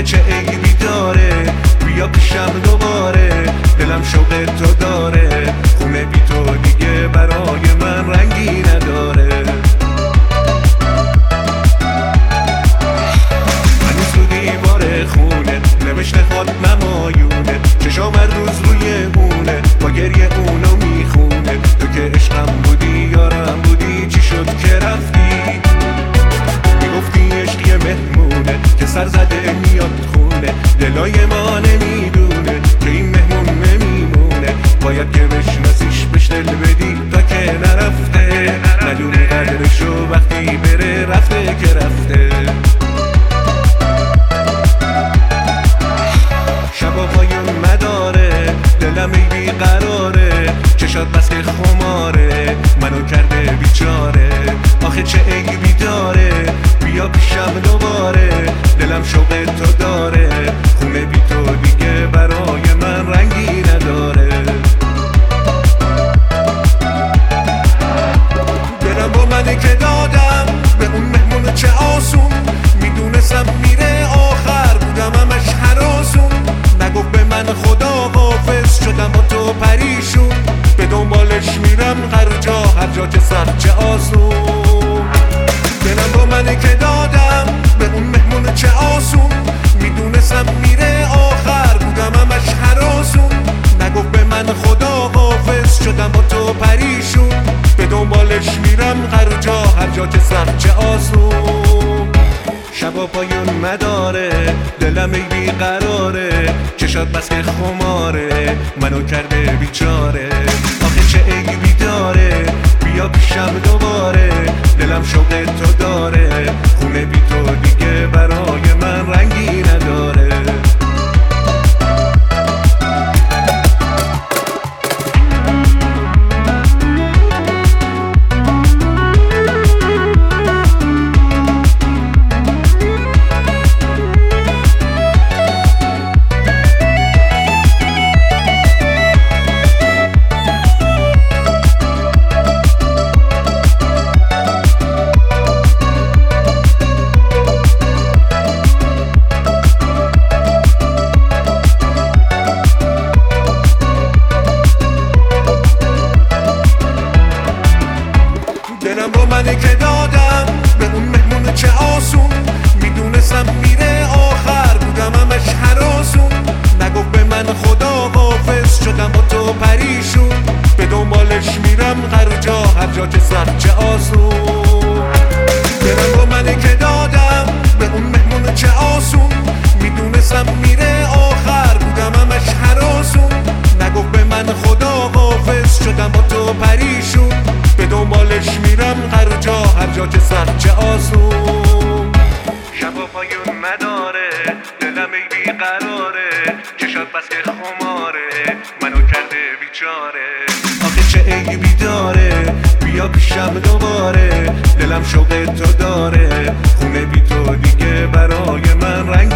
چه عیبی داره؟ بیا پیشم دوباره، دلم شوق تو داره، خونه بی تو دیگه برای من رنگی نداره. هنوز تو دیوار خونه نوشته خود نمایونه، چشام هر روز روی اونه، با گریه اونو میخونه. تو که عشقم بودی یارم بودی، چی شد که رفتی؟ میگفتی عشق یه مهمونه که سر زده میاد خونه، دلای ما نمیدونه که این مهمون نمیمونه. باید که بشناسیش بهش دل بدی تا که نرفته، ندونی قدرشو وقتی بره رفته که رفته. شبا پایون مداره، دلم ای بیقراره، چشات بس که خماره، منو کرده بیچاره. آخه چه عیبی داره؟ بیا پیشم دوباره، دلم شوق تو داره، خونه بی تو دیگه برای من رنگی نداره. دلم با منه که دادم به اون مهمون چه آسون، میدونستم میره آخر بودم همش هراسون. نگفت به من خدا حافظ، شدم با تو پریشون، به دنبالش میرم هر جا چه سخت چه آسون. دلم با منه که دادم به اون مهمون چه آسون، میدونستم میره آخر بودم همش هراسون. نگفت به من خدا حافظ، شدم با تو پریشون، به دنبالش میرم هر جا چه سخت چه آسون. شبا پایون مداره، دلم ای بیقراره، چشات بس که خماره، منو کرده بیچاره. آخه چه عیبی داره؟ بیا پیشم دوباره، دلم شوق تو داره، خونه بی تو دیگه برای من رنگی نداره. دلم با منه که دادم به اون مهمون چه آسون، میدونستم میره آخر بودم همش هراسون. نگفت به من خدا حافظ، شدم با تو پریشون، به دنبالش میرم هر جا چه سخت چه آسون. دلم با منه که دادم به اون مهمون چه آسون، میدونستم میره آخر بودم همش هراسون. نگفت به من خدا حافظ، شدم با تو پریشون، به دنبالش میرم هر جا چه سخت چه آسون. شبا پایون مداره، دلم ای بیقراره، چشات بس که خماره، منو کرده بیچاره. آخه چه عیبی داره؟ بیا پیشم دوباره، دلم شوق تو داره، خونه بی تو دیگه برای من رنگ